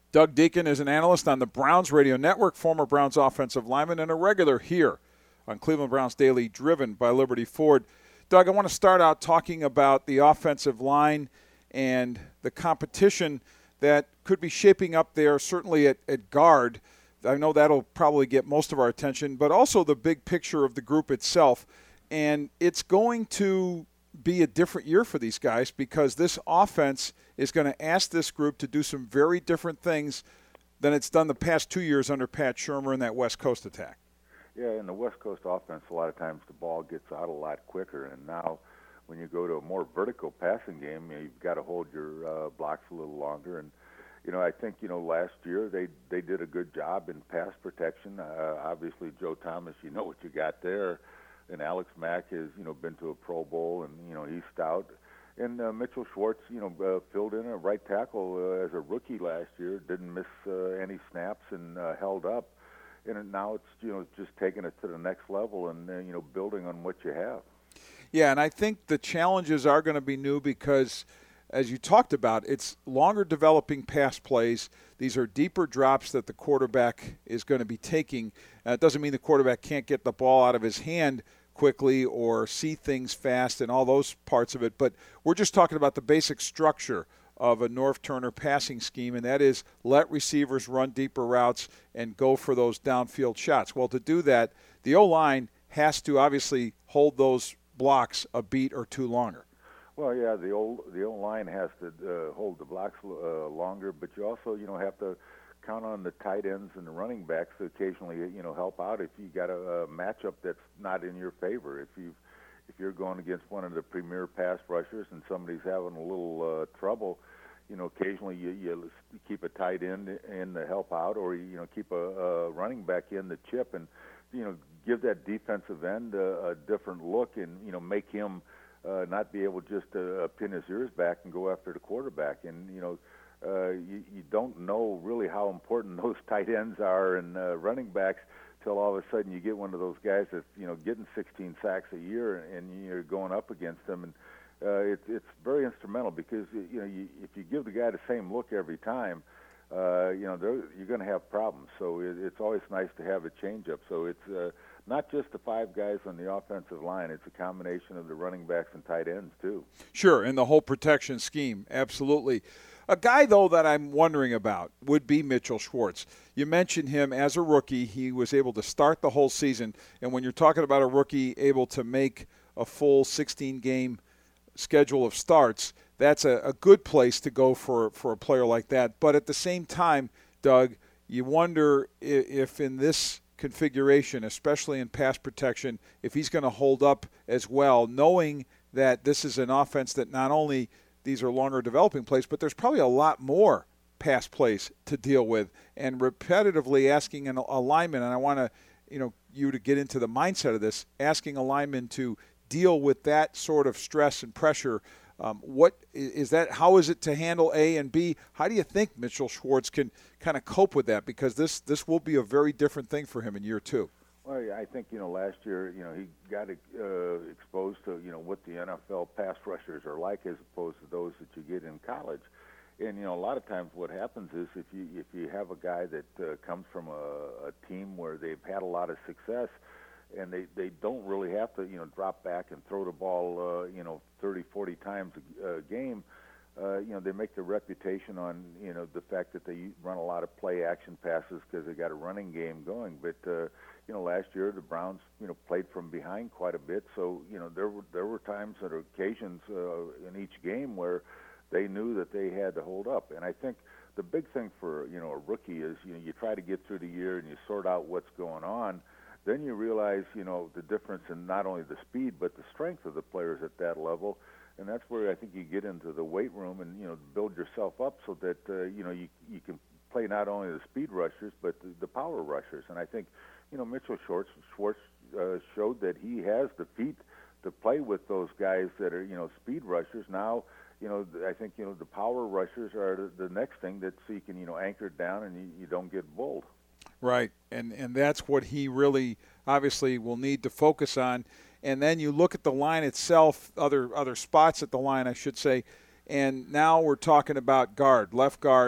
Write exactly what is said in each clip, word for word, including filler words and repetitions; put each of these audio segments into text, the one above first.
Doug Deacon is an analyst on the Browns Radio Network, former Browns offensive lineman, and a regular here on Cleveland Browns Daily, driven by Liberty Ford. Doug, I want to start out talking about the offensive line and the competition that could be shaping up there, certainly at, at guard. I know that'll probably get most of our attention, but also the big picture of the group itself. And it's going to be a different year for these guys because this offense is going to ask this group to do some very different things than it's done the past two years under Pat Shurmur and that West Coast attack. Yeah, in the West Coast offense, a lot of times the ball gets out a lot quicker. And now when you go to a more vertical passing game, you know, you've got to hold your uh, blocks a little longer. And, you know, I think, you know, last year they, they did a good job in pass protection. Uh, obviously, Joe Thomas, you know what you got there. And Alex Mack has, you know, been to a Pro Bowl, and, you know, he's stout. And uh, Mitchell Schwartz, you know, uh, filled in a right tackle uh, as a rookie last year, didn't miss uh, any snaps and uh, held up. And now it's, you know, just taking it to the next level and, uh, you know, building on what you have. Yeah, and I think the challenges are going to be new because, as you talked about, it's longer developing pass plays. These are deeper drops that the quarterback is going to be taking. Uh, it doesn't mean the quarterback can't get the ball out of his hand quickly or see things fast and all those parts of it, but we're just talking about the basic structure of a Norv Turner passing scheme, and that is let receivers run deeper routes and go for those downfield shots. Well, to do that, the O-line has to obviously hold those blocks a beat or two longer. Well, yeah, the old the old line has to uh, hold the blocks uh, longer, but you also, you know, have to count on the tight ends and the running backs to occasionally, you know, help out if you got a, a matchup that's not in your favor. If you if you're going against one of the premier pass rushers and somebody's having a little uh, trouble, you know, occasionally you, you keep a tight end in to help out, or you know, keep a, a running back in the chip and, you know, give that defensive end a, a different look and, you know, make him Uh, not be able just to uh, pin his ears back and go after the quarterback. And, you know, uh, you, you don't know really how important those tight ends are and uh, running backs till all of a sudden you get one of those guys that's, you know, getting sixteen sacks a year and you're going up against them. And uh, it, it's very instrumental because, you know, you, if you give the guy the same look every time, uh, you know, you're going to have problems. So it, it's always nice to have a change-up. So it's uh, not just the five guys on the offensive line. It's a combination of the running backs and tight ends, too. Sure, and the whole protection scheme, absolutely. A guy, though, that I'm wondering about would be Mitchell Schwartz. You mentioned him as a rookie. He was able to start the whole season. And when you're talking about a rookie able to make a full sixteen-game schedule of starts, that's a, a good place to go for, for a player like that. But at the same time, Doug, you wonder if, if in this configuration, especially in pass protection, if he's going to hold up as well, knowing that this is an offense that not only these are longer developing plays, but there's probably a lot more pass plays to deal with, and repetitively asking an a lineman, and I want to, you know, you to get into the mindset of this, asking a lineman to deal with that sort of stress and pressure. Um, what is that? How is it to handle A and B? How do you think Mitchell Schwartz can kind of cope with that? Because this this will be a very different thing for him in year two. Well, yeah, I think, you know, last year, you know, he got uh, exposed to, you know, what the N F L pass rushers are like as opposed to those that you get in college. And, you know, a lot of times what happens is if you if you have a guy that uh, comes from a, a team where they've had a lot of success, and they, they don't really have to, you know, drop back and throw the ball, uh, you know, thirty, forty times a, a game. Uh, you know, they make their reputation on, you know, the fact that they run a lot of play-action passes because they got a running game going. But, uh, you know, last year the Browns, you know, played from behind quite a bit. So, you know, there were there were times and occasions uh, in each game where they knew that they had to hold up. And I think the big thing for, you know, a rookie is, you know, you try to get through the year and you sort out what's going on. Then you realize, you know, the difference in not only the speed but the strength of the players at that level, and that's where I think you get into the weight room and, you know, build yourself up so that uh, you know you you can play not only the speed rushers but the, the power rushers. And I think, you know, Mitchell Schwartz, Schwartz uh, showed that he has the feet to play with those guys that are, you know, speed rushers. Now, you know, I think, you know, the power rushers are the, the next thing that so you can, you know, anchor it down and you, you don't get bulled. Right, and and that's what he really obviously will need to focus on. And then you look at the line itself, other other spots at the line, I should say, and now we're talking about guard, left guard,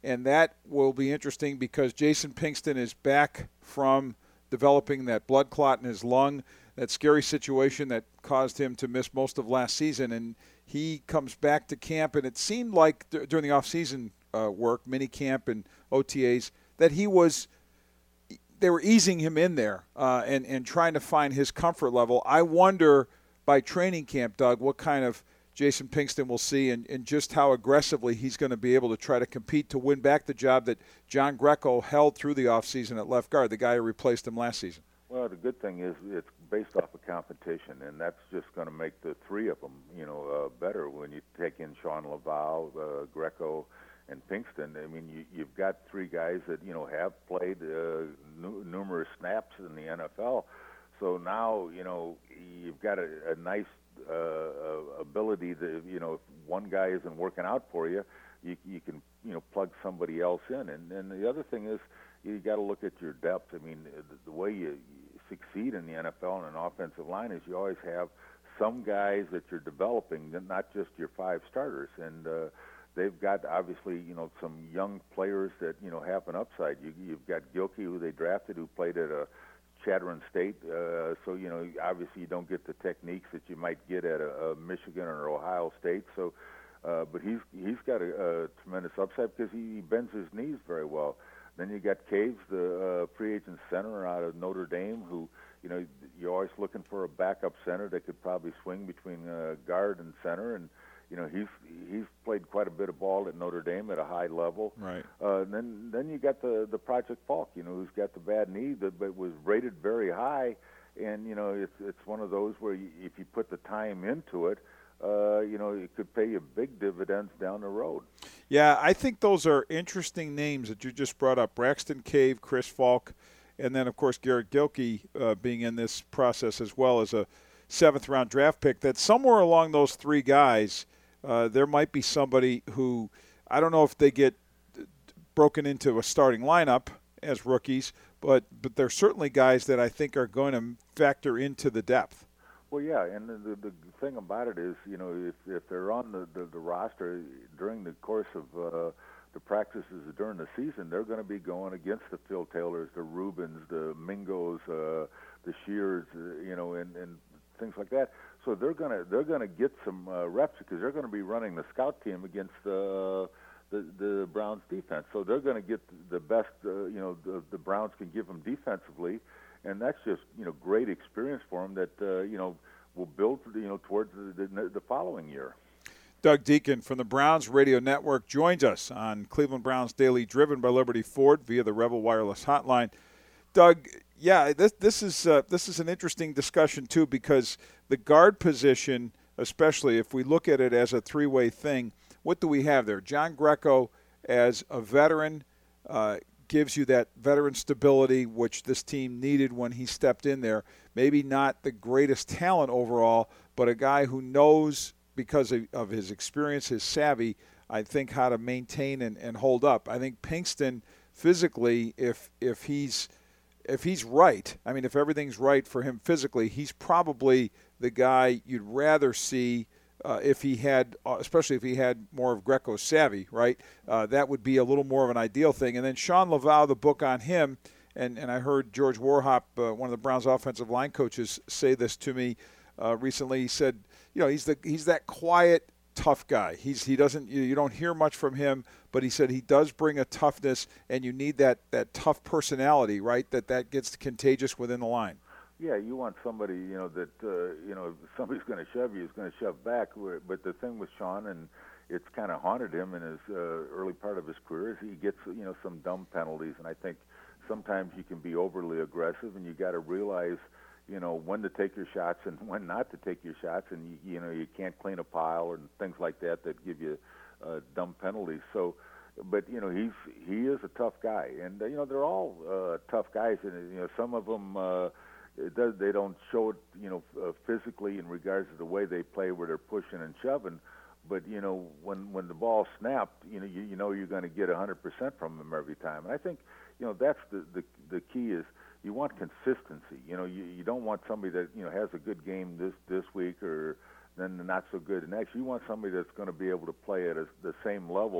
and that will be interesting because Jason Pinkston is back from developing that blood clot in his lung, that scary situation that caused him to miss most of last season, and he comes back to camp, and it seemed like d- during the off-season uh, work, mini camp and O T As, that he was they were easing him in there uh, and, and trying to find his comfort level. I wonder by training camp, Doug, what kind of Jason Pinkston will see and, and just how aggressively he's going to be able to try to compete to win back the job that John Greco held through the offseason at left guard, the guy who replaced him last season. Well, the good thing is it's based off of competition, and that's just going to make the three of them, you know, uh, better when you take in Sean Laval, uh, Greco, and Pinkston. I mean, you, you've got three guys that, you know, have played uh, nu- numerous snaps in the N F L. So now, you know, you've got a, a nice uh, ability to, you know, if one guy isn't working out for you, you, you can, you know, plug somebody else in. And, and the other thing is you got to look at your depth. I mean, the, the way you succeed in the N F L on an offensive line is you always have some guys that you're developing, not just your five starters. And uh, they've got, obviously, you know, some young players that, you know, have an upside. You, you've got Gilkey, who they drafted, who played at a Chatteron State, uh, so, you know, obviously you don't get the techniques that you might get at a, a Michigan or Ohio State. So, uh, but he's he's got a, a tremendous upside because he, he bends his knees very well. Then you got Caves, the uh, free agent center out of Notre Dame, who, you know, you're always looking for a backup center that could probably swing between uh, guard and center, and you know, he's he's played quite a bit of ball at Notre Dame at a high level. Right. Uh, and then then you got the the Project Falk, you know, who's got the bad knee, but, but was rated very high. And you know, it's it's one of those where you, if you put the time into it, uh, you know, it could pay you big dividends down the road. Yeah, I think those are interesting names that you just brought up: Braxton Cave, Chris Falk, and then of course Garrett Gilkey uh, being in this process as well as a seventh round draft pick. That somewhere along those three guys. Uh, there might be somebody who, I don't know if they get broken into a starting lineup as rookies, but but they're certainly guys that I think are going to factor into the depth. Well, yeah, and the, the, the thing about it is, you know, if, if they're on the, the, the roster during the course of uh, the practices during the season, they're going to be going against the Phil Taylors, the Rubens, the Mingos, uh, the Shears, uh, you know, and, and things like that. So they're gonna they're gonna get some uh, reps because they're going to be running the scout team against uh, the the Browns defense. So they're going to get the best uh, you know the, the Browns can give them defensively, and that's just you know great experience for them that uh, you know will build you know towards the, the, the following year. Doug Deacon from the Browns Radio Network joins us on Cleveland Browns Daily, driven by Liberty Ford via the Rebel Wireless Hotline. Doug, yeah, this this is uh, this is an interesting discussion too, because the guard position, especially if we look at it as a three-way thing, what do we have there? John Greco, as a veteran, uh, gives you that veteran stability which this team needed when he stepped in there. Maybe not the greatest talent overall, but a guy who knows, because of, of his experience, his savvy, I think, how to maintain and, and hold up. I think Pinkston, physically, if if he's if he's right, I mean, if everything's right for him physically, he's probably the guy you'd rather see uh, if he had, uh, especially if he had more of Greco's savvy, right? Uh, that would be a little more of an ideal thing. And then Sean Laval, the book on him, and, and I heard George Warhop, uh, one of the Browns offensive line coaches, say this to me uh, recently. He said, you know, he's the he's that quiet, tough guy. He's he doesn't you, you don't hear much from him, but he said he does bring a toughness, and you need that, that tough personality, right? That that gets contagious within the line. Yeah, you want somebody, you know, that, uh, you know, if somebody's going to shove you, is going to shove back. But the thing with Sean, and it's kind of haunted him in his uh, early part of his career, is he gets, you know, some dumb penalties. And I think sometimes you can be overly aggressive, and you got to realize, you know, when to take your shots and when not to take your shots. And, you, you know, you can't clean a pile and things like that that give you uh, dumb penalties. So, but, you know, he's he is a tough guy. And, uh, you know, they're all uh, tough guys. And, you know, some of them, uh, it does, they don't show it, you know, uh, physically in regards to the way they play where they're pushing and shoving. But, you know, when, when the ball snapped, you know, you, you know you're going to get one hundred percent from them every time. And I think, you know, that's the, the, the key is you want consistency. You know, you, you don't want somebody that, you know, has a good game this, this week or then not so good the next. You want somebody that's going to be able to play at a, the same level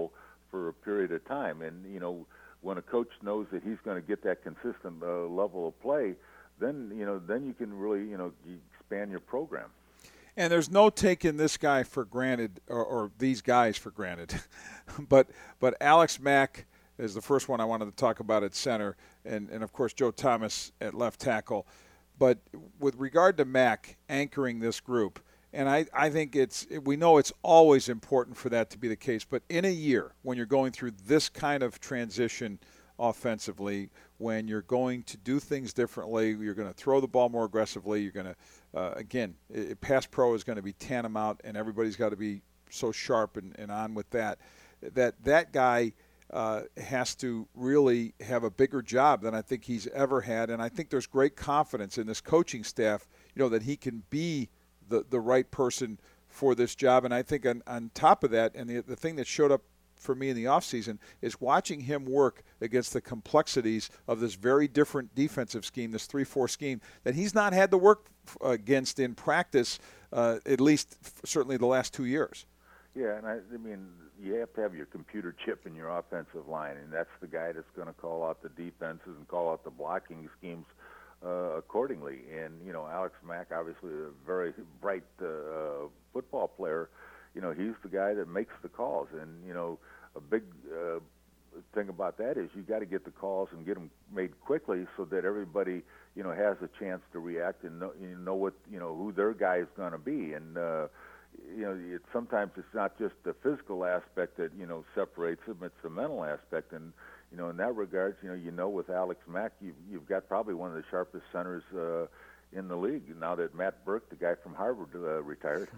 for a period of time. And, you know, when a coach knows that he's going to get that consistent uh, level of play, then, you know, then you can really, you know, expand your program. And there's no taking this guy for granted, or, or these guys for granted. but but Alex Mack is the first one I wanted to talk about at center, and, and of course Joe Thomas at left tackle. But with regard to Mack anchoring this group, and I, I think it's we know it's always important for that to be the case, but in a year when you're going through this kind of transition offensively, when you're going to do things differently, you're going to throw the ball more aggressively, you're going to, uh, again, it, pass pro is going to be tantamount, and everybody's got to be so sharp and, and on with that, that that guy uh, has to really have a bigger job than I think he's ever had, and I think there's great confidence in this coaching staff, you know, that he can be the, the right person for this job. And I think on, on top of that, and the, the thing that showed up for me in the offseason is watching him work against the complexities of this very different defensive scheme, this three four scheme, that he's not had to work against in practice, uh, at least certainly the last two years. Yeah, and I, I mean, you have to have your computer chip in your offensive line, and that's the guy that's going to call out the defenses and call out the blocking schemes uh, accordingly. And, you know, Alex Mack, obviously a very bright uh, football player, you know, he's the guy that makes the calls. And, you know, a big uh, thing about that is you got to get the calls and get them made quickly so that everybody, you know, has a chance to react and know, you know what, you know, who their guy is going to be. And, uh, you know, it, sometimes it's not just the physical aspect that, you know, separates them, it's the mental aspect. And, you know, in that regard, you know, you know, with Alex Mack, you've, you've got probably one of the sharpest centers uh, in the league now that Matt Burke, the guy from Harvard, uh, retired.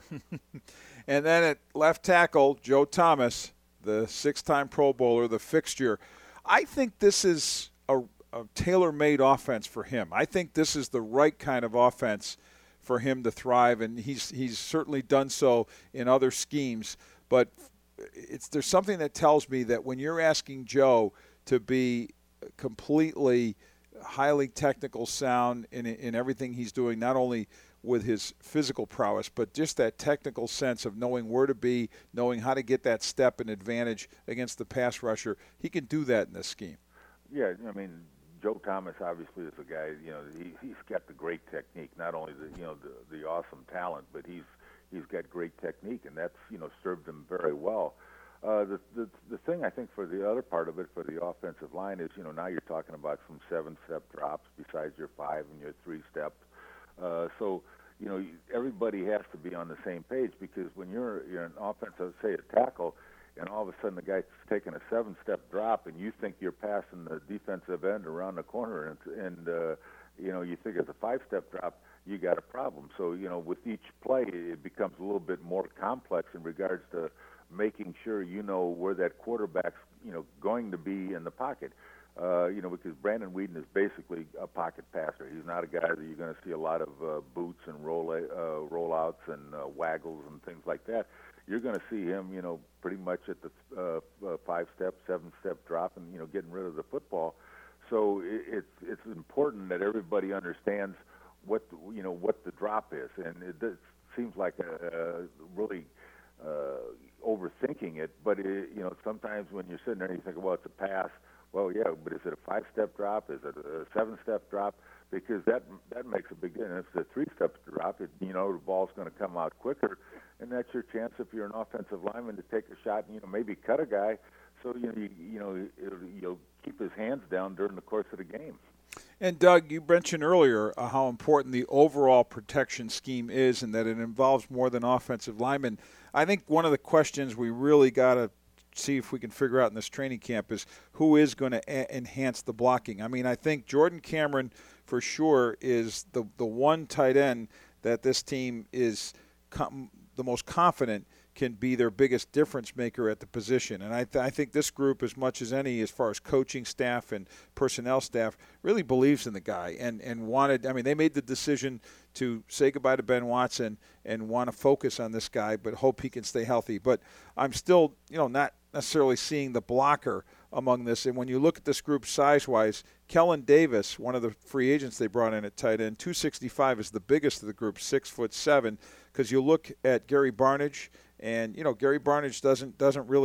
And then at left tackle, Joe Thomas, the six-time Pro Bowler, the fixture. I think this is a, a tailor-made offense for him. I think this is the right kind of offense for him to thrive, and he's he's certainly done so in other schemes. But it's there's something that tells me that when you're asking Joe to be completely highly technical sound in in everything he's doing, not only with his physical prowess, but just that technical sense of knowing where to be, knowing how to get that step and advantage against the pass rusher, he can do that in this scheme. Yeah, I mean, Joe Thomas obviously is a guy, you know, he, he's got the great technique, not only the, you know, the, the awesome talent, but he's he's got great technique, and that's, you know, served him very well. Uh, the, the the thing I think for the other part of it, for the offensive line, is, you know, now you're talking about some seven-step drops besides your five and your three-step. Uh, so, you know, everybody has to be on the same page, because when you're you're an offensive, say a tackle, and all of a sudden the guy's taking a seven-step drop, and you think you're passing the defensive end around the corner, and, and uh, you know, you think it's a five-step drop, you got a problem. So, you know, with each play, it becomes a little bit more complex in regards to making sure you know where that quarterback's, you know, going to be in the pocket. Uh, you know, because Brandon Weeden is basically a pocket passer. He's not a guy that you're going to see a lot of uh, boots and roll uh, rollouts and uh, waggles and things like that. You're going to see him, you know, pretty much at the uh, uh, five-step, seven-step drop, and, you know, getting rid of the football. So it, it's it's important that everybody understands what the, you know what the drop is, and it, it seems like a, a really uh, overthinking it. But it, you know, sometimes when you're sitting there and you think, well, it's a pass. Well, yeah, but is it a five-step drop? Is it a seven-step drop? Because that that makes a big difference. If it's a three-step drop, it, you know, the ball's going to come out quicker, and that's your chance if you're an offensive lineman to take a shot and, you know, maybe cut a guy, so you know you, you know it'll, you'll keep his hands down during the course of the game. And Doug, you mentioned earlier uh, how important the overall protection scheme is, and that it involves more than offensive linemen. I think one of the questions we really got to see if we can figure out in this training camp is who is going to a- enhance the blocking. I mean, I think Jordan Cameron for sure is the the one tight end that this team is com- the most confident can be their biggest difference maker at the position. And I, th- I think this group, as much as any, as far as coaching staff and personnel staff, really believes in the guy and, and wanted – I mean, they made the decision to say goodbye to Ben Watson and want to focus on this guy but hope he can stay healthy. But I'm still, you know, not necessarily seeing the blocker among this. And when you look at this group size-wise, Kellen Davis, one of the free agents they brought in at tight end, two sixty-five is the biggest of the group, six foot seven. Because you look at Gary Barnidge, and you know Gary Barnidge doesn't doesn't really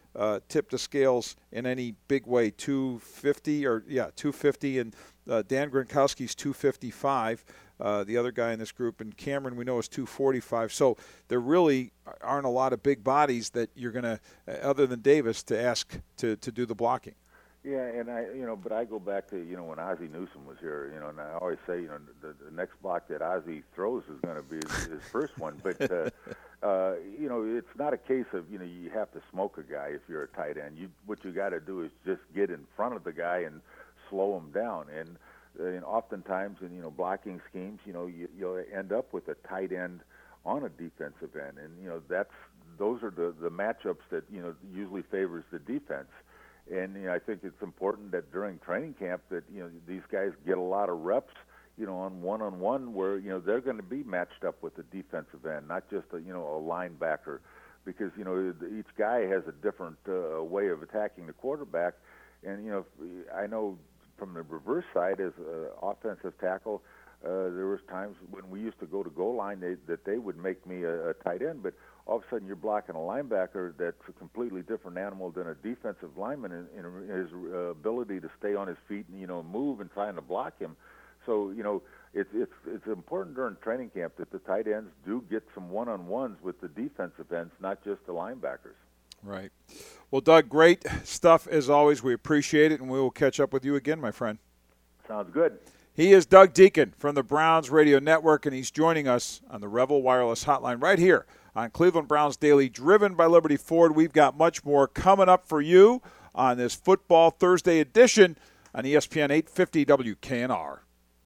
uh, tip the scales in any big way. two fifty or yeah, two fifty, and uh, Dan Gronkowski's two fifty-five. Uh, the other guy in this group, and Cameron, we know, is two forty-five. So there really aren't a lot of big bodies that you're going to, other than Davis, to ask to, to do the blocking. Yeah, and I, you know, but I go back to, you know, when Ozzie Newsome was here, you know, and I always say, you know, the, the next block that Ozzie throws is going to be his, his first one. But, uh, uh, you know, it's not a case of, you know, you have to smoke a guy if you're a tight end. You, what you got to do is just get in front of the guy and slow him down. And, uh, and oftentimes in, you know, blocking schemes, you know, you, you'll end up with a tight end on a defensive end. And, you know, that's those are the, the matchups that, you know, usually favors the defense. And you know, I think it's important that during training camp that you know these guys get a lot of reps, you know, on one-on-one where you know they're going to be matched up with the defensive end, not just a, you know a linebacker, because you know each guy has a different uh, way of attacking the quarterback. And you know, I know from the reverse side as an offensive tackle, uh, there was times when we used to go to goal line they, that they would make me a, a tight end, but all of a sudden you're blocking a linebacker that's a completely different animal than a defensive lineman in, in his uh, ability to stay on his feet and, you know, move and trying to block him. So, you know, it's it's it's important during training camp that the tight ends do get some one-on-ones with the defensive ends, not just the linebackers. Right. Well, Doug, great stuff as always. We appreciate it, and we will catch up with you again, my friend. Sounds good. He is Doug Deacon from the Browns Radio Network, and he's joining us on the Revel Wireless Hotline right here on Cleveland Browns Daily, driven by Liberty Ford. We've got much more coming up for you on this Football Thursday edition on E S P N eight fifty W K N R.